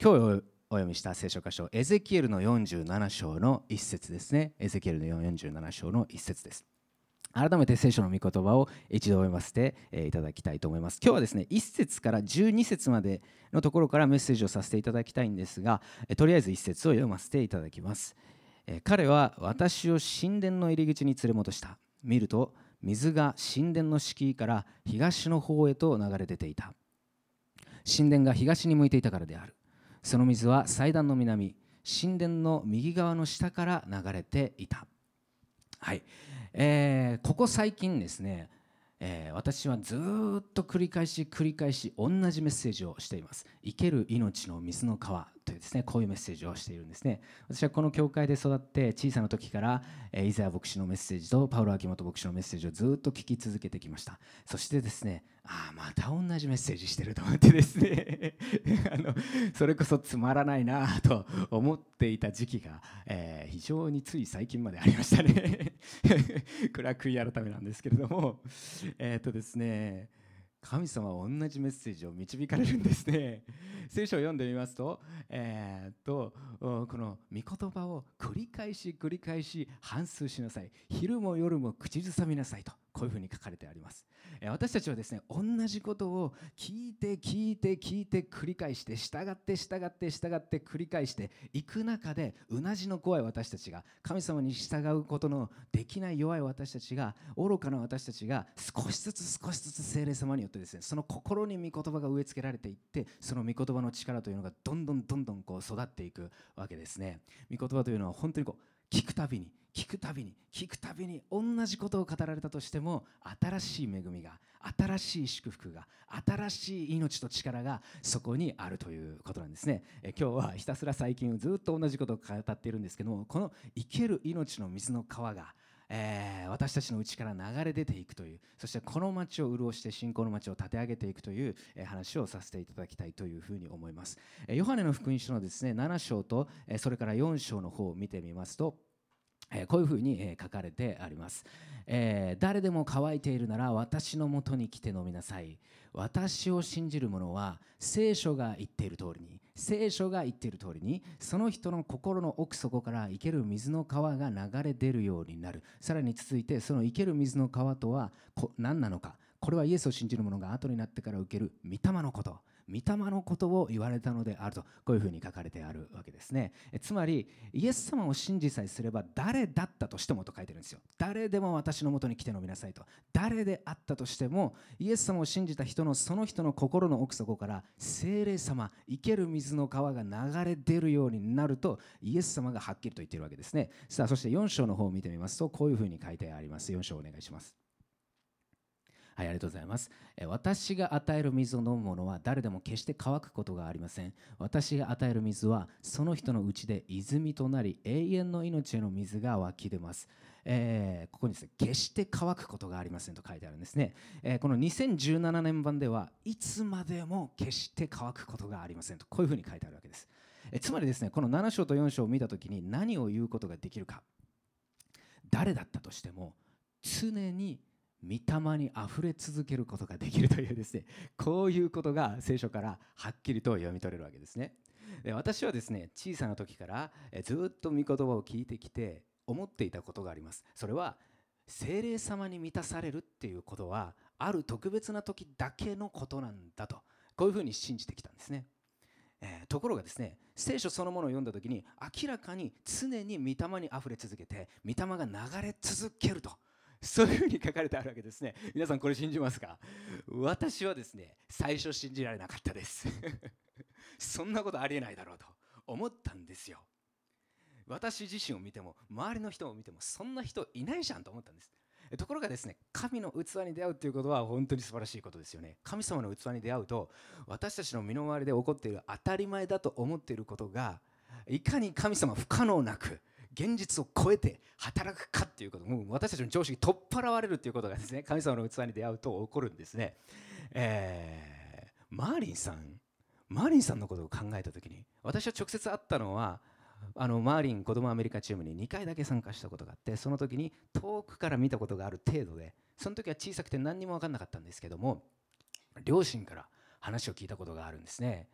今日お読みした聖書箇所、エゼキエルの47章の一節ですね。エゼキエルの47章の一節です。改めて聖書の御言葉を一度読ませていただきたいと思います。今日はですね、1節から12節までのところからメッセージをさせていただきたいんですが、とりあえず1節を読ませていただきます。彼は私を神殿の入り口に連れ戻した。見ると水が神殿の敷居から東の方へと流れ出ていた。神殿が東に向いていたからである。その水は祭壇の南、神殿の右側の下から流れていた。はい、ここ最近ですね、私はずっと繰り返し同じメッセージをしています。生ける命の水の川というですね、こういうメッセージをしているんですね。私はこの教会で育って小さな時から、イザヤ牧師のメッセージとパウロ・アキモト牧師のメッセージをずっと聞き続けてきました。そしてですね、また同じメッセージしてると思ってですねそれこそつまらないなと思っていた時期が、非常につい最近までありましたねこれは悔い改めなんですけれども、ですね、神様は同じメッセージを導かれるんですね。聖書を読んでみますと、この御言葉を繰り返し反芻しなさい。昼も夜も口ずさみなさいと、こういうふうに書かれてあります。私たちはですね、同じことを聞いて繰り返して従って繰り返していく中で、うなじの怖い私たちが、神様に従うことのできない弱い私たちが、愚かな私たちが少しずつ聖霊様によってですね、その心に御言葉が植え付けられていって、その御言葉の力というのがどんどんこう育っていくわけですね。御言葉というのは本当にこう聞くたびに同じことを語られたとしても、新しい恵みが、新しい祝福が、新しい命と力がそこにあるということなんですね。今日はひたすら最近ずっと同じことを語っているんですけども、この生ける命の水の川が、私たちの内から流れ出ていくという、そしてこの町を潤して信仰の町を立て上げていくという、話をさせていただきたいというふうに思います。ヨハネの福音書のですね、7章と、それから4章の方を見てみますと、こういうふうに書かれてあります。誰でも乾いているなら私のもとに来て飲みなさい。私を信じる者は聖書が言っている通りにその人の心の奥底から生ける水の川が流れ出るようになる。さらに続いて、その生ける水の川とは何なのか。これはイエスを信じる者が後になってから受ける御霊のことを言われたのであると、こういうふうに書かれてあるわけですね。つまりイエス様を信じさえすれば、誰だったとしてもと書いてるんですよ。誰でも私のもとに来て飲みなさいと。誰であったとしても、イエス様を信じた人のその人の心の奥底から聖霊様、生ける水の川が流れ出るようになると、イエス様がはっきりと言っているわけですね。さあ、そして4章の方を見てみますと、こういうふうに書いてあります。4章お願いします。はい、ありがとうございます。私が与える水を飲む者は誰でも決して乾くことがありません。私が与える水はその人のうちで泉となり、永遠の命への水が湧き出ます。ここにですね、決して乾くことがありませんと書いてあるんですね。この2017年版ではいつまでも決して乾くことがありませんと、こういうふうに書いてあるわけです。つまりですね、この7章と4章を見たときに何を言うことができるか。誰だったとしても常に御霊にあふれ続けることができるというですね、こういうことが聖書からはっきりと読み取れるわけですね。で、私はですね、小さな時からずっと御言葉を聞いてきて思っていたことがあります。それは聖霊様に満たされるっていうことはある特別な時だけのことなんだと、こういうふうに信じてきたんですね。ところがですね、聖書そのものを読んだ時に明らかに常に御霊にあふれ続けて、御霊が流れ続けると、そういうふうに書かれてあるわけですね。皆さんこれ信じますか？私はですね、最初信じられなかったですそんなことありえないだろうと思ったんですよ。私自身を見ても周りの人を見てもそんな人いないじゃんと思ったんです。ところがですね、神の器に出会うということは本当に素晴らしいことですよね。神様の器に出会うと、私たちの身の回りで起こっている当たり前だと思っていることが、いかに神様不可能なく現実を超えて働くかっていうこと、もう私たちの常識取っ払われるということがですね、神様の器に出会うと起こるんですね。マーリンさんのことを考えたときに、私は直接会ったのはマーリン子供アメリカチームに2回だけ参加したことがあって、その時に遠くから見たことがある程度で、その時は小さくて何にも分かんなかったんですけども、両親から話を聞いたことがあるんですね。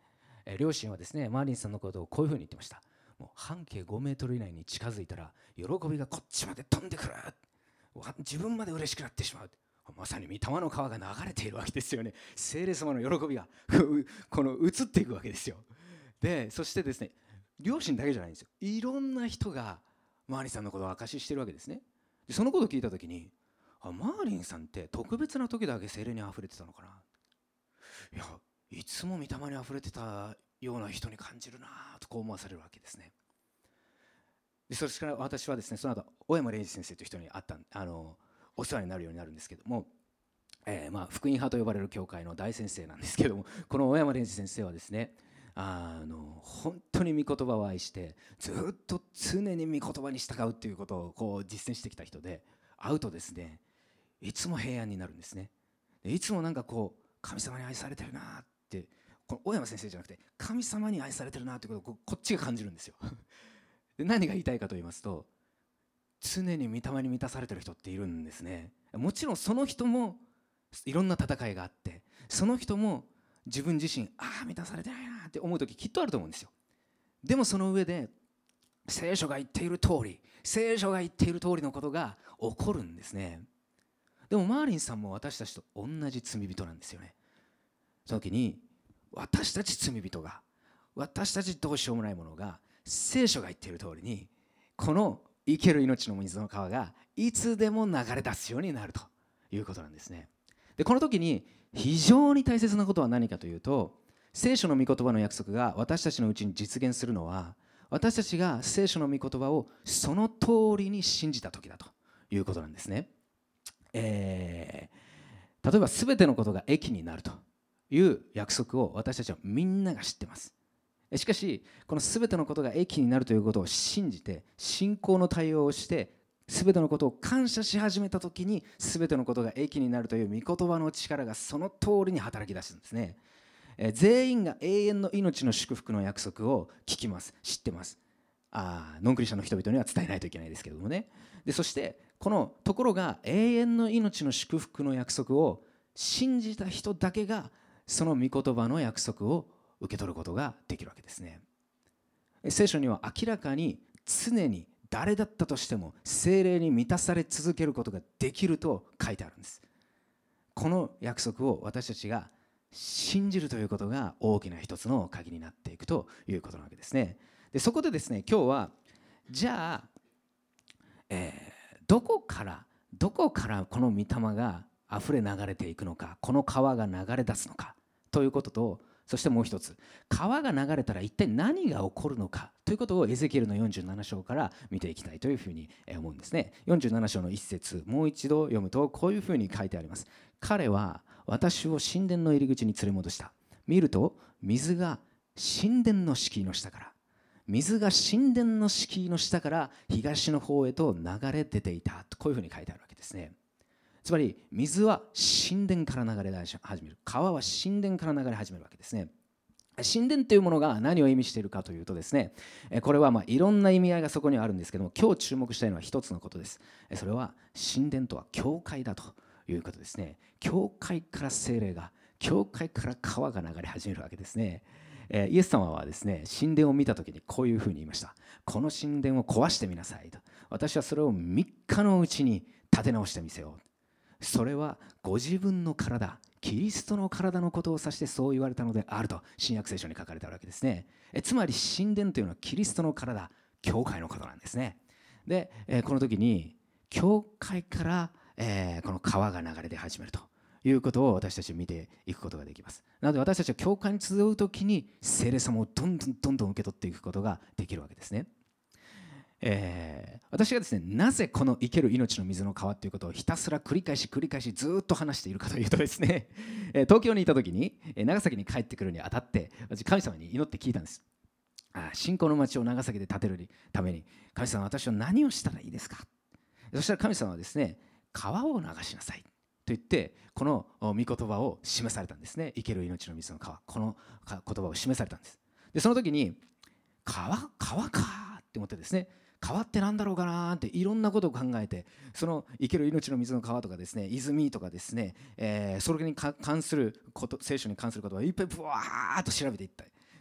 両親はですねマーリンさんのことをこういうふうに言ってました。もう半径5メートル以内に近づいたら喜びがこっちまで飛んでくる、自分まで嬉しくなってしまう。まさに御霊の川が流れているわけですよね。聖霊様の喜びがこの移っていくわけですよ。でそしてですね両親だけじゃないんですよ。いろんな人がマーリンさんのことを証ししてるわけですね。でそのことを聞いた時に、マーリンさんって特別な時だけ聖霊にあふれてたのかな。いや、いつも御霊にあふれてたような人に感じるなとこう思わされるわけですね。でそれから私はですねその後小山礼二先生という人に会ったお世話になるようになるんですけども、福音派と呼ばれる教会の大先生なんですけども、この小山礼二先生はですね本当に御言葉を愛してずっと常に御言葉に従うということをこう実践してきた人で、会うとですねいつも平安になるんですね。でいつもなんかこう神様に愛されてるなって、この小山先生じゃなくて神様に愛されてるなってことをこっちが感じるんですよ。で何が言いたいかと言いますと、常に御霊に満たされてる人っているんですね。もちろんその人もいろんな戦いがあって、その人も自分自身満たされてないなって思う時きっとあると思うんですよ。でもその上で聖書が言っている通りのことが起こるんですね。でもマーリンさんも私たちと同じ罪人なんですよね。その時に私たち罪人が、私たちどうしようもないものが、聖書が言っている通りにこの生ける命の水の川がいつでも流れ出すようになるということなんですね。でこの時に非常に大切なことは何かというと、聖書の御言葉の約束が私たちのうちに実現するのは、私たちが聖書の御言葉をその通りに信じた時だということなんですね。例えば全てのことが益になるという約束を私たちはみんなが知ってます。しかしこの全てのことが益になるということを信じて信仰の対応をして全てのことを感謝し始めた時に、全てのことが益になるという御言葉の力がその通りに働き出すんですね。全員が永遠の命の祝福の約束を聞きます、知ってます。ノンクリスチャンの人々には伝えないといけないですけどもね。でそしてこのところが永遠の命の祝福の約束を信じた人だけがその御言葉の約束を受け取ることができるわけですね。聖書には明らかに常に誰だったとしても聖霊に満たされ続けることができると書いてあるんです。この約束を私たちが信じるということが大きな一つの鍵になっていくということなわけですね。でそこでですね今日はじゃあ、どこからこの御霊があふれ流れていくのか、この川が流れ出すのかということと、そしてもう一つ、川が流れたら一体何が起こるのかということをエゼキエルの47章から見ていきたいというふうに思うんですね。47章の一節、もう一度読むとこういうふうに書いてあります。彼は私を神殿の入り口に連れ戻した。見ると水が神殿の敷居の下から東の方へと流れ出ていたと、こういうふうに書いてあるわけですね。つまり水は神殿から流れ始める、川は神殿から流れ始めるわけですね。神殿というものが何を意味しているかというとですね、これはいろんな意味合いがそこにはあるんですけども、今日注目したいのは一つのことです。それは神殿とは教会だということですね。教会から聖霊が、教会から川が流れ始めるわけですね。イエス様はですね神殿を見た時にこういうふうに言いました。この神殿を壊してみなさいと。私はそれを3日のうちに立て直してみせよう。それはご自分の体、キリストの体のことを指してそう言われたのであると新約聖書に書かれてあるわけですね。つまり神殿というのはキリストの体、教会のことなんですね。で、この時に教会から、この川が流れ出始めるということを私たち見ていくことができます。なので私たちは教会に集う時に聖霊様をどんどん受け取っていくことができるわけですね。私がですねなぜこの生ける命の水の川ということをひたすら繰り返しずっと話しているかというとですね、東京にいた時に長崎に帰ってくるにあたって私神様に祈って聞いたんです。信仰の町を長崎で建てるために神様、私は何をしたらいいですか。そしたら神様はですね、川を流しなさいと言ってこの御言葉を示されたんですね。生ける命の水の川、この言葉を示されたんです。でその時に川かって思ってですね、川ってなんだろうかなっていろんなことを考えて、その生ける命の水の川とかですね、泉とかですね、それに関すること、聖書に関することをいっぱいブワーッと調べていった。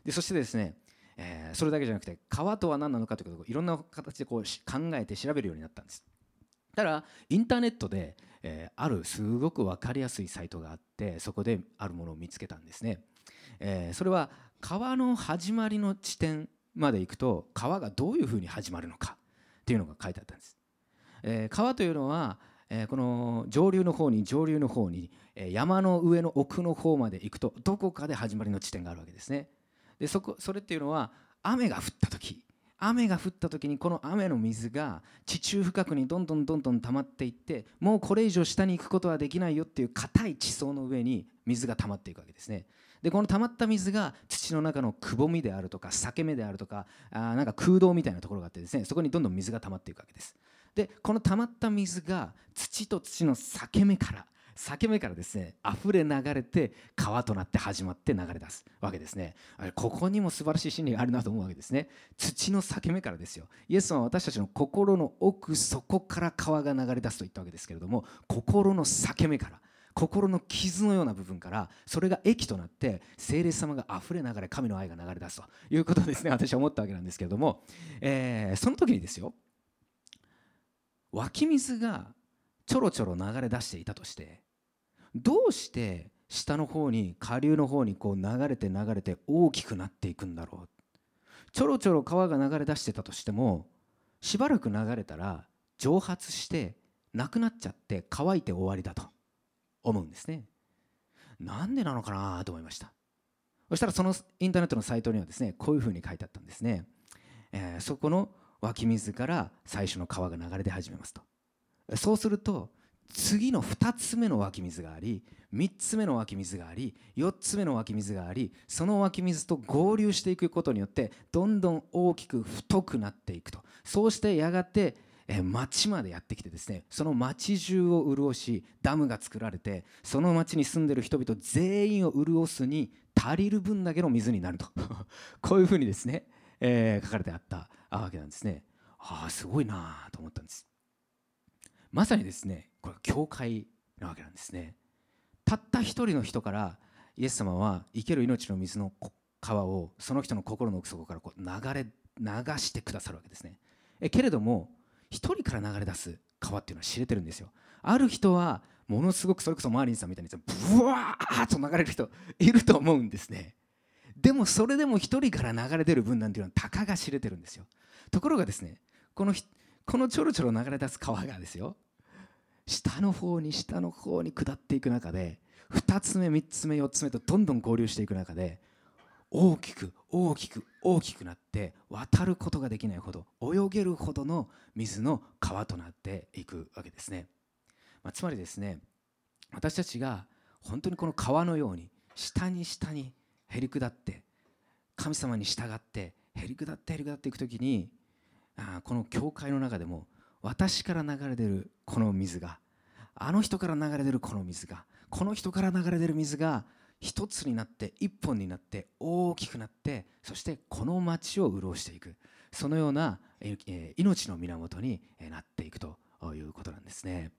でそしてですね、それだけじゃなくて川とは何なのかということをいろんな形でこう考えて調べるようになったんです。ただインターネットで、あるすごく分かりやすいサイトがあって、そこであるものを見つけたんですね。それは川の始まりの地点まで行くと川がどういうふうに始まるのかっていうのが書いてあったんです。川というのは、この上流の方に山の上の奥の方まで行くとどこかで始まりの地点があるわけですね。でそれっていうのは雨が降った時にこの雨の水が地中深くにどんどん溜まっていって、もうこれ以上下に行くことはできないよっていう硬い地層の上に水が溜まっていくわけですね。でこの溜まった水が土の中のくぼみであるとか裂け目であるとか、なんか空洞みたいなところがあってですね、そこにどんどん水が溜まっていくわけです。でこの溜まった水が土と土の裂け目からですね溢れ流れて川となって始まって流れ出すわけですね。ここにも素晴らしい真理があるなと思うわけですね。土の裂け目からですよ。イエス様は私たちの心の奥底から川が流れ出すと言ったわけですけれども、心の裂け目から、心の傷のような部分から、それが液となって聖霊様が溢れながら神の愛が流れ出すということですね。私は思ったわけなんですけれども、その時にですよ、湧き水がちょろちょろ流れ出していたとして、どうして下の方に下流の方にこう流れて大きくなっていくんだろう。ちょろちょろ川が流れ出してたとしても、しばらく流れたら蒸発してなくなっちゃって乾いて終わりだと思うんですね。なんでなのかなと思いました。そしたらそのインターネットのサイトにはですね、こういうふうに書いてあったんですね。そこの湧き水から最初の川が流れ出始めますと。そうすると次の2つ目の湧き水があり、3つ目の湧き水があり、4つ目の湧き水があり、その湧き水と合流していくことによってどんどん大きく太くなっていくと。そうしてやがて町までやってきてですね、その町中を潤し、ダムが作られてその町に住んでいる人々全員を潤すに足りる分だけの水になるとこういうふうにですね、書かれてあったわけなんですね。すごいなと思ったんです。まさにですね、これは教会なわけなんですね。たった一人の人からイエス様は生ける命の水の川をその人の心の奥底からこう流してくださるわけですね。けれども一人から流れ出す川っていうのは知れてるんですよ。ある人はものすごく、それこそマーリンさんみたいにブワーッと流れる人いると思うんですね。でもそれでも一人から流れ出る分なんていうのはたかが知れてるんですよ。ところがですね、このちょろちょろ流れ出す川がですよ、下の方に下っていく中で、2つ目3つ目4つ目とどんどん合流していく中で、大きくなって渡ることができないほど、泳げるほどの水の川となっていくわけですね。つまりですね、私たちが本当にこの川のように下にへり下って神様に従ってへり下っていくときに、この教会の中でも私から流れ出るこの水が、あの人から流れ出るこの水が、この人から流れ出る水が一つになって一本になって大きくなって、そしてこの町を潤していく、そのような命の源になっていくということなんですね。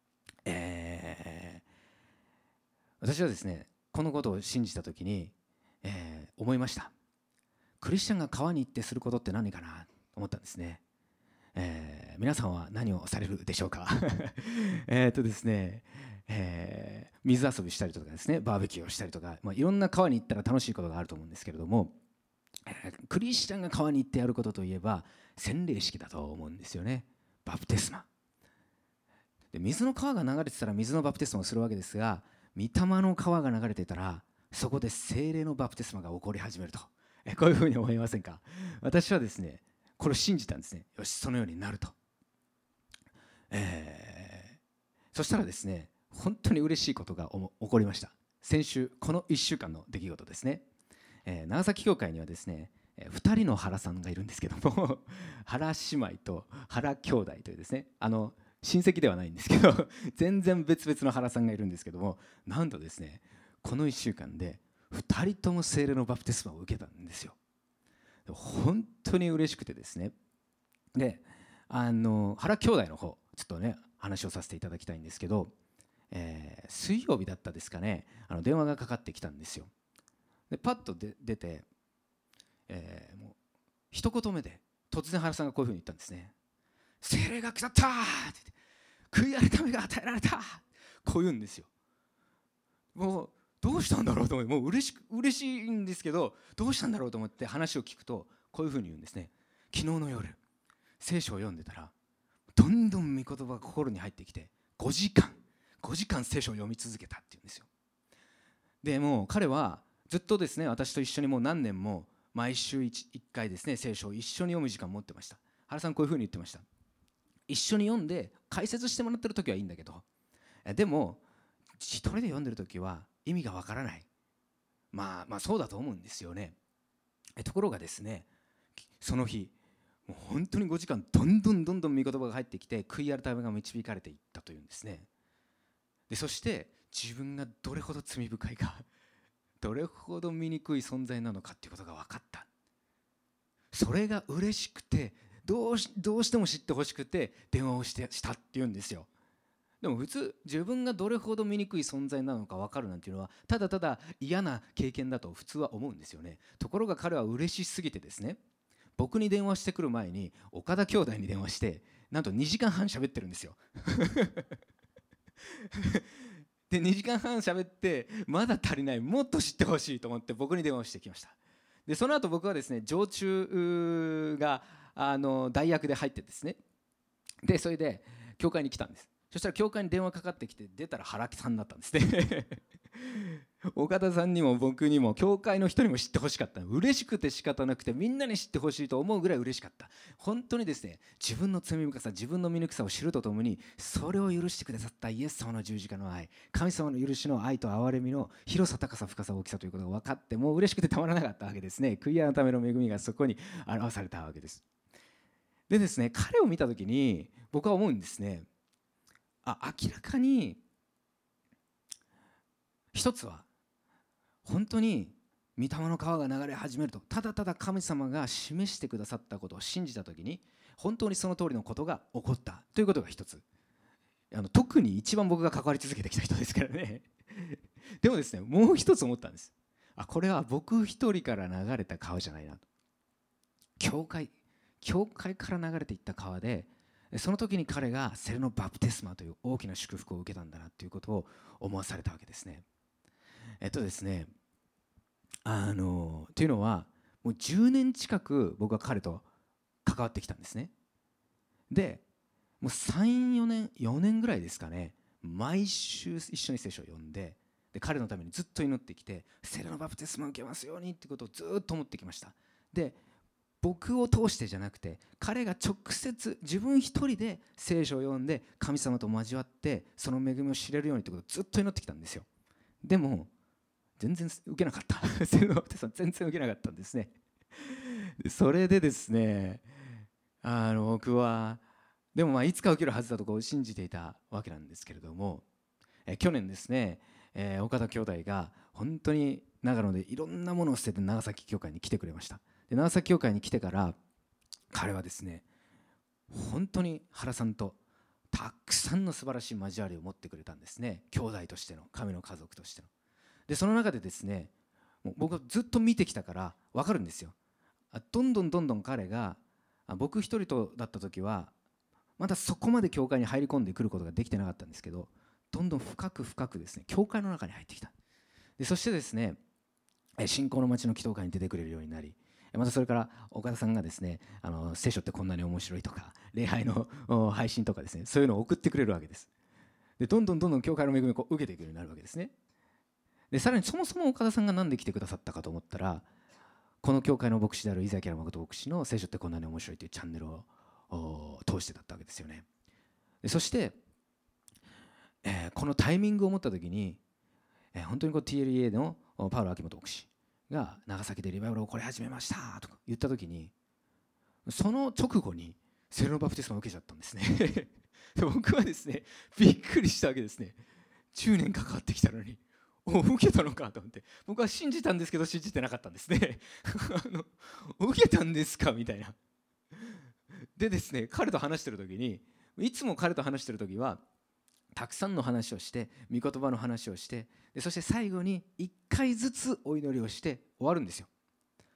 私はですね、このことを信じたときに、思いました。クリスチャンが川に行ってすることって何かなと思ったんですね。皆さんは何をされるでしょうかですね、水遊びしたりとかですね、バーベキューをしたりとか、いろんな川に行ったら楽しいことがあると思うんですけれども、クリスチャンが川に行ってやることといえば洗礼式だと思うんですよね。バプテスマで、水の川が流れてたら水のバプテスマをするわけですが、御霊の川が流れていたらそこで聖霊のバプテスマが起こり始めると、こういうふうに思いませんか。私はですね、これを信じたんですね。よし、そのようになると。そしたらですね、本当に嬉しいことが起こりました。先週、この1週間の出来事ですね。長崎教会にはですね、2人の原さんがいるんですけども原姉妹と原兄弟というですね、親戚ではないんですけど全然別々の原さんがいるんですけども、なんとですね、この1週間で2人とも聖霊のバプテスマを受けたんですよ。本当に嬉しくてですね。で、原兄弟の方ちょっとね話をさせていただきたいんですけど、水曜日だったですかね、電話がかかってきたんですよ。でパッと出て、 もう一言目で突然原さんがこういうふうに言ったんですね。聖霊が下ったって言って、悔い改めが与えられた、こう言うんですよ。もうどうしたんだろうと思って、もう嬉しいんですけど、どうしたんだろうと思って話を聞くとこういうふうに言うんですね。昨日の夜聖書を読んでたら、どんどん御言葉が心に入ってきて、5時間聖書を読み続けたっていうんですよ。でもう彼はずっとですね、私と一緒にもう何年も毎週 1回ですね、聖書を一緒に読む時間を持ってました。原さんこういうふうに言ってました。一緒に読んで解説してもらってる時はいいんだけど、でも一人で読んでる時は意味がわからない。まあそうだと思うんですよね。ところがですね、その日もう本当に5時間どんどん御言葉が入ってきて、悔い改めが導かれていったというんですね。でそして自分がどれほど罪深いか、どれほど醜い存在なのかっていうことが分かった。それが嬉しくて、どうしても知ってほしくて電話をしたっていうんですよ。でも普通自分がどれほど醜い存在なのか分かるなんていうのはただただ嫌な経験だと普通は思うんですよね。ところが彼は嬉しすぎてですね、僕に電話してくる前に岡田兄弟に電話して、なんと2時間半喋ってるんですよで2時間半喋って、まだ足りない、もっと知ってほしいと思って僕に電話をしてきました。でその後僕はですね、常駐が代役で入ってですね、でそれで教会に来たんです。そしたら教会に電話かかってきて、出たら原木さんだったんですね岡田さんにも僕にも教会の人にも知ってほしかった。嬉しくて仕方なくて、みんなに知ってほしいと思うぐらい嬉しかった。本当にですね、自分の罪深さ、自分の醜さを知るとともに、それを許してくださったイエス様の十字架の愛、神様の許しの愛と憐れみの広さ、高さ、深さ、大きさということが分かって、もう嬉しくてたまらなかったわけですね。悔い改めの恵みがそこに表されたわけです。でですね、彼を見た時に僕は思うんですね。明らかに一つは、本当に御霊の川が流れ始めると、ただただ神様が示してくださったことを信じた時に、本当にその通りのことが起こったということが一つ。特に一番僕が関わり続けてきた人ですからねでもですね、もう一つ思ったんです。これは僕一人から流れた川じゃないなと。教会から流れていった川で、その時に彼がセレのバプテスマという大きな祝福を受けたんだなということを思わされたわけですね。ですね、というのはもう10年近く僕は彼と関わってきたんですね。でもう3、4年ぐらいですかね、毎週一緒に聖書を読んで、彼のためにずっと祈ってきて、セレのバプテスマを受けますようにってことをずっと思ってきました。で僕を通してじゃなくて、彼が直接自分一人で聖書を読んで神様と交わってその恵みを知れるようにってことをずっと祈ってきたんですよ。でも全然受けなかったセレのバプテスマ全然受けなかったんですね。それでですね、僕はでもいつか受けるはずだとこう信じていたわけなんですけれども、去年ですね、岡田兄弟が本当に長野でいろんなものを捨てて長崎教会に来てくれました。で長崎教会に来てから彼はですね、本当に原さんとたくさんの素晴らしい交わりを持ってくれたんですね。兄弟としての、神の家族としての。でその中でですね、もう僕はずっと見てきたから分かるんですよ。どんどん彼が、僕一人とだった時はまだそこまで教会に入り込んでくることができてなかったんですけど、どんどん深くですね、教会の中に入ってきた。でそしてですね、信仰の町の祈祷会に出てくれるようになり、またそれから岡田さんがですね、聖書ってこんなに面白いとか、礼拝の配信とかですね、そういうのを送ってくれるわけです。でどんどん教会の恵みを受けていくようになるわけですね。でさらにそもそも岡田さんが何で来てくださったかと思ったら、この教会の牧師である井崎誠牧師の聖書ってこんなに面白いというチャンネルを通してだったわけですよね。でそして、このタイミングを持った時に、本当にTLA のパウロ・秋元牧師が長崎でリバイバルを起こり始めましたとか言った時に、その直後にセレのバプテスマを受けちゃったんですねで僕はですね、びっくりしたわけですね。10年かかってきたのに受けたのかと思って、僕は信じたんですけど信じてなかったんですね受けたんですかみたいな。でですね、彼と話してる時に、いつも彼と話してる時はたくさんの話をして、御言葉の話をして、でそして最後に1回ずつお祈りをして終わるんですよ。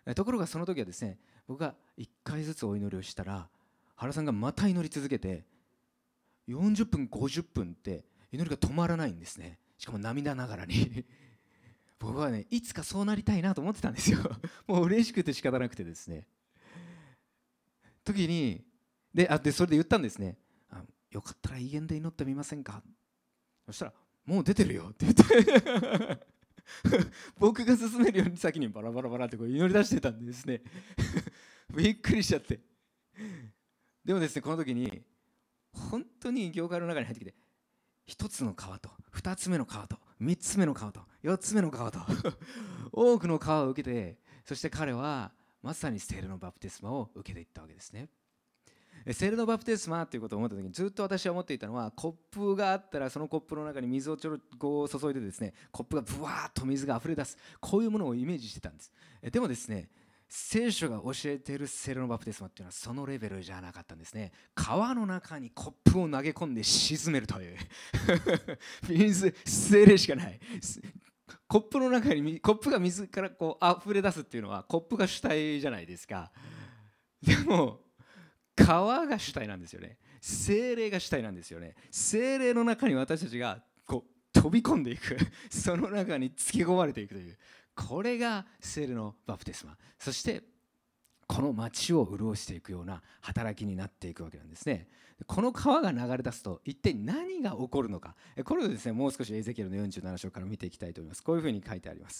ところがその時はですね、僕が1回ずつお祈りをしたら、原さんがまた祈り続けて、40分50分って祈りが止まらないんですね。しかも涙ながらに僕はね、いつかそうなりたいなと思ってたんですよもう嬉しくて仕方なくてですね、時にそれで言ったんですね。よかったら威厳で祈ってみませんか。そしたら、もう出てるよって言って僕が進めるように先にバラバラバラってこう祈り出してたんですねびっくりしちゃって。でもですね、この時に本当に教会の中に入ってきて、一つの川と二つ目の川と三つ目の川と四つ目の川と多くの川を受けて、そして彼はまさに聖霊のバプテスマを受けていったわけですね。聖霊のバプテスマということを思った時に、ずっと私は思っていたのは、コップがあったらそのコップの中に水をちょろこう注いでですね、コップがブワーッと水が溢れ出す、こういうものをイメージしてたんです。でもですね、聖書が教えている聖霊のバプテスマっていうのはそのレベルじゃなかったんですね。川の中にコップを投げ込んで沈めるという水、聖霊しかない。コップの中にコップが水からこう溢れ出すっていうのはコップが主体じゃないですか。でも川が主体なんですよね。聖霊が主体なんですよね。聖霊の中に私たちがこう飛び込んでいくその中に突き込まれていくという、これが聖霊のバプテスマ。そしてこの町を潤していくような働きになっていくわけなんですね。この川が流れ出すと一体何が起こるのか、これをですね、もう少しエゼキエルの47章から見ていきたいと思います。こういうふうに書いてあります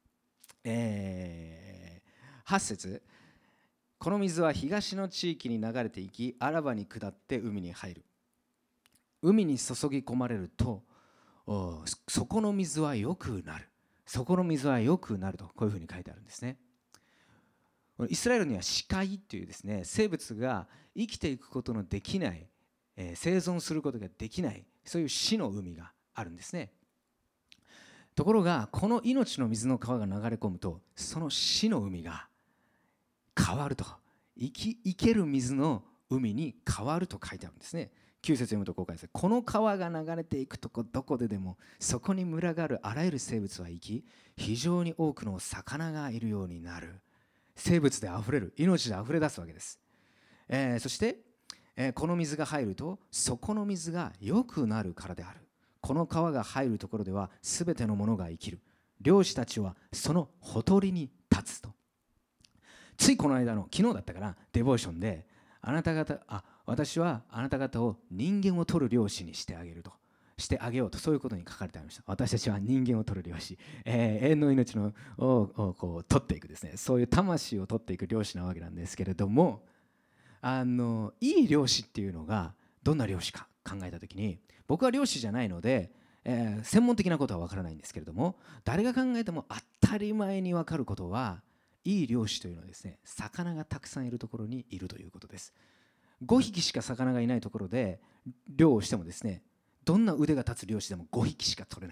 。8節、この水は東の地域に流れていき、アラバに下って海に入る。海に注ぎ込まれると、そこの水は良くなる。そこの水は良くなると、こういうふうに書いてあるんですね。イスラエルには死海というですね、生物が生きていくことのできない、生存することができない、そういう死の海があるんですね。ところがこの命の水の川が流れ込むと、その死の海が変わると、生ける水の海に変わると書いてあるんですね。9節読むとこう書いてある。この川が流れていくとこどこででも、そこに群がるあらゆる生物は生き、非常に多くの魚がいるようになる。生物であふれる、命であふれ出すわけです。そして、この水が入ると、そこの水が良くなるからである。この川が入るところでは全てのものが生きる。漁師たちはそのほとりに立つと。ついこの間の昨日だったかな、デボーションで、私はあなた方を人間を取る漁師にしてあげようと、そういうことに書かれてありました。私たちは人間を取る漁師、永遠の命をこう取っていくですね、そういう魂を取っていく漁師なわけなんですけれども、いい漁師っていうのがどんな漁師か考えたときに、僕は漁師じゃないので、専門的なことは分からないんですけれども、誰が考えても当たり前に分かることは、いい漁師というのはですね、魚がたくさんいるところにいるということです。5匹しか魚がいないところで漁をしてもですね、どんな腕が立つ漁師でも5匹しか取れない。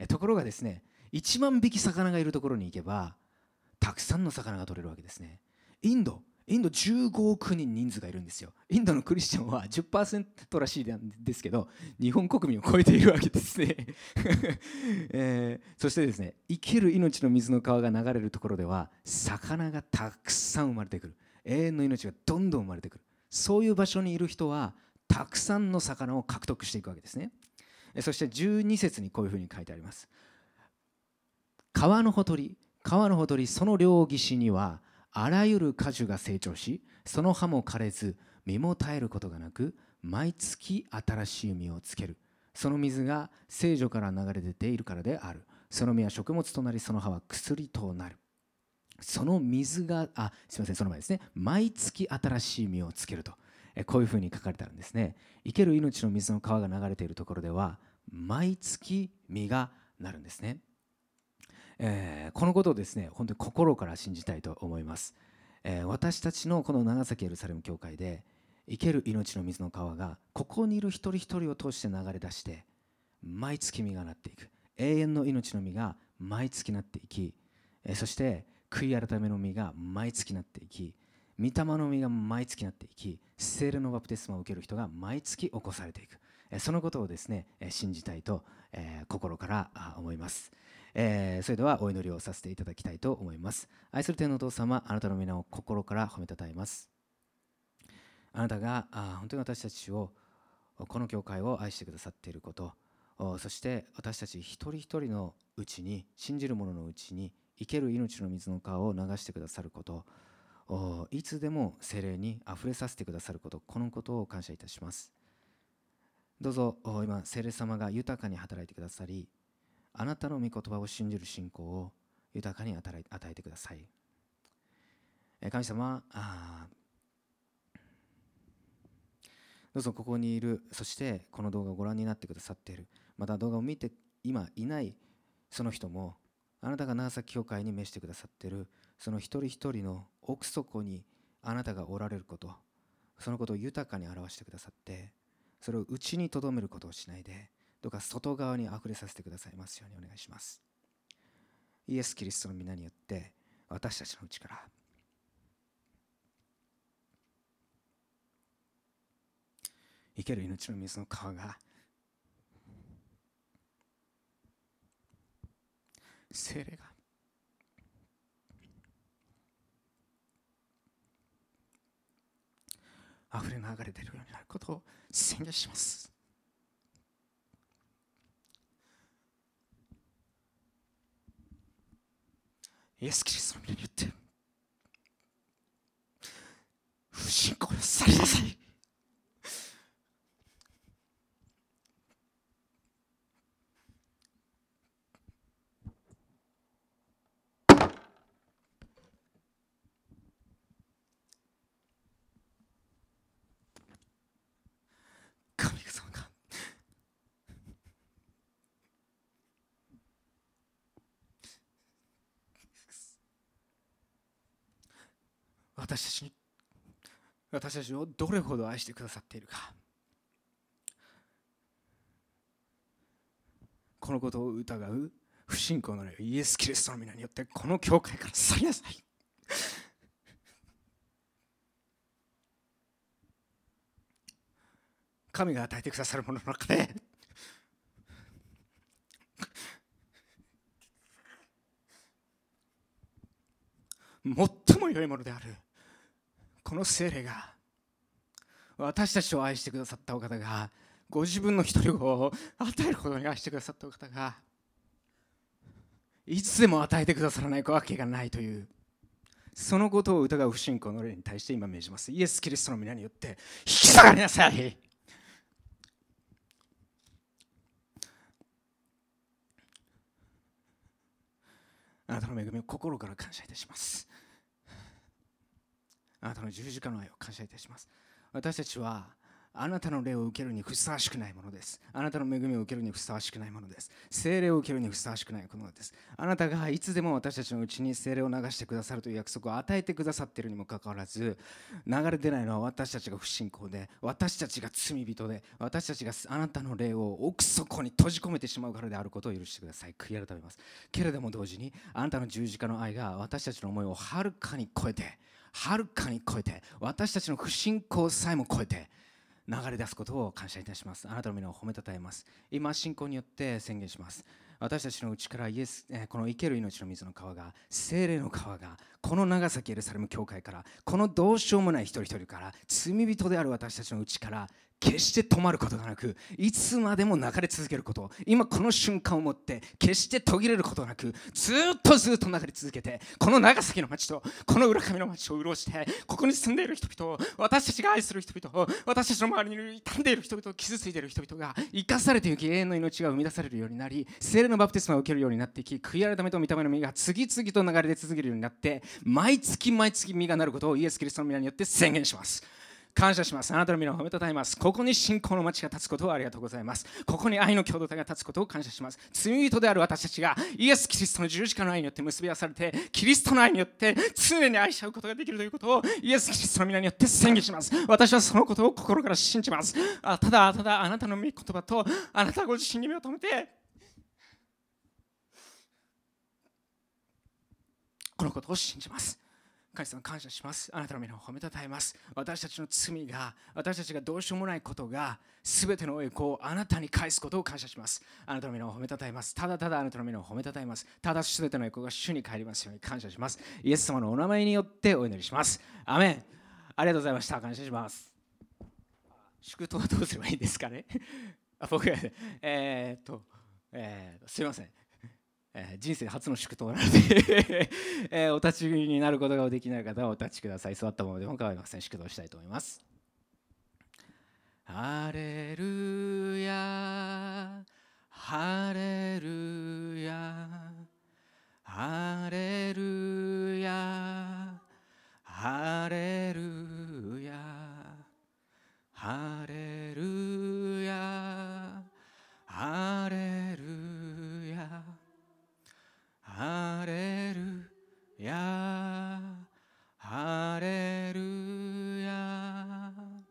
ところがですね、1万匹魚がいるところに行けばたくさんの魚が取れるわけですね。インド15億人数がいるんですよ。インドのクリスチャンは 10% らしいんですけど、日本国民を超えているわけですねそしてですね、生きる命の水の川が流れるところでは魚がたくさん生まれてくる。永遠の命がどんどん生まれてくる。そういう場所にいる人はたくさんの魚を獲得していくわけですね。そして12節にこういうふうに書いてあります。川のほとり、その両岸にはあらゆる果樹が成長し、その葉も枯れず実も絶えることがなく、毎月新しい実をつける。その水が聖女から流れ出ているからである。その実は食物となり、その葉は薬となる。その水がその前ですね、毎月新しい実をつけると、こういうふうに書かれてあるんですね。生ける命の水の川が流れているところでは毎月実がなるんですね。このことをですね、本当に心から信じたいと思います。私たちのこの長崎エルサレム教会で生ける命の水の川がここにいる一人一人を通して流れ出して、毎月実がなっていく。永遠の命の実が毎月なっていき、そして悔い改めの実が毎月なっていき、御霊の実が毎月なっていき、聖霊のバプテスマを受ける人が毎月起こされていく。そのことをですね、信じたいと、心から思います。 それではお祈りをさせていただきたいと思います。愛する天のお父様、あなたの皆を心から褒めたたえます。あなたが本当に私たちを、この教会を愛してくださっていること、そして私たち一人一人のうちに、信じる者のうちに生ける命の水の川を流してくださること、いつでも聖霊にあふれさせてくださること、このことを感謝いたします。どうぞ今聖霊様が豊かに働いてくださり、あなたの御言葉を信じる信仰を豊かに与えてください。神様、どうぞここにいる、そしてこの動画をご覧になってくださっている、また動画を見て今いないその人も、あなたが長崎教会に召してくださっているその一人一人の奥底にあなたがおられること、そのことを豊かに表してくださって、それを内に留めることをしないで、どうか外側にあふれさせてくださいますようにお願いします。イエス・キリストの皆によって私たちのうちから生ける命の水の川が、聖霊があふれ流れているようになることを宣言します。イエス・キリストの皆によって不信仰を去りなさい。神様が私たちをどれほど愛してくださっているか、このことを疑う不信仰の霊、イエス・キリストの皆によってこの教会から去りなさい。神が与えてくださるものの中で最も良いものであるこの聖霊が、私たちを愛してくださったお方が、ご自分の一人子を与えるほどに愛してくださったお方が、いつでも与えてくださらないわけがないという、そのことを疑う不信仰の霊に対して今命じます。イエス・キリストの皆によって引き下がりなさい。あなたの恵みを心から感謝いたします。あなたの十字架の愛を感謝いたします。私たちはあなたの霊を受けるにふさわしくないものです。あなたの恵みを受けるにふさわしくないものです。聖霊を受けるにふさわしくないものです。あなたがいつでも私たちのうちに聖霊を流してくださるという約束を与えてくださっているにもかかわらず、流れ出ないのは私たちが不信仰で、私たちが罪人で、私たちがあなたの霊を奥底に閉じ込めてしまうからであることを許してください。悔い改めます。けれども同時にあなたの十字架の愛が私たちの思いをはるかに超えて、私たちの不信仰さえも超えて流れ出すことを感謝いたします。あなたの皆を褒めたたえます。今信仰によって宣言します。私たちのうちからこの生ける命の水の川が、聖霊の川が、この長崎エルサレム教会から、このどうしようもない一人一人から、罪人である私たちのうちから決して止まることがなく、いつまでも流れ続けること、今この瞬間をもって決して途切れることなく、ずっと流れ続けて、この長崎の町とこの浦上の町を潤して、ここに住んでいる人々を、私たちが愛する人々を、私たちの周りに傷んでいる人々を、傷ついている人々が生かされていき、永遠の命が生み出されるようになり、聖霊のバプテスマを受けるようになっていき、悔い改めと御霊の実が次々と流れ出続けるようになって、毎月実がなることをイエス・キリストの皆によって宣言します。感謝します。あなたの皆を褒めたたえます。ここに信仰の町が立つことをありがとうございます。ここに愛の共同体が立つことを感謝します。罪人である私たちがイエス・キリストの十字架の愛によって結び合わされて、キリストの愛によって常に愛し合うことができるということをイエス・キリストの皆によって宣言します。私はそのことを心から信じます。ただあなたの御言葉とあなたご自身に目を留めて、このことを信じます。 神様感謝します。あなたの皆を褒めたたえます。私たちの罪が、私たちがどうしようもないことが、すべての栄光をあなたに返すことを感謝します。あなたの皆を褒めたたえます。ただただあなたの皆を褒めたたえます。ただすべての栄光が主に帰りますように感謝します。イエス様のお名前によってお祈りします。アメン。ありがとうございました。感謝します。祝祷はどうすればいいですかね。僕すいません。人生初の祝祷なのでお立ちになることができない方はお立ちください。座ったままでも構いません。祝祷したいと思います。ハレルヤハレルヤハレルヤハレルヤハレルヤハレルヤハレルヤハレルヤ。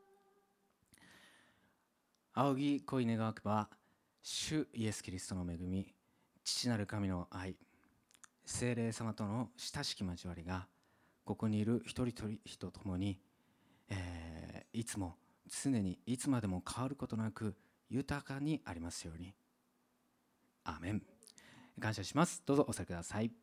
仰ぎ恋願ば主イエス・キリストの恵み、父なる神の愛、聖霊様との親しき交わりがここにいる一人一人と共に、いつも常にいつまでも変わることなく豊かにありますように。アーメン。感謝します。どうぞお座りください。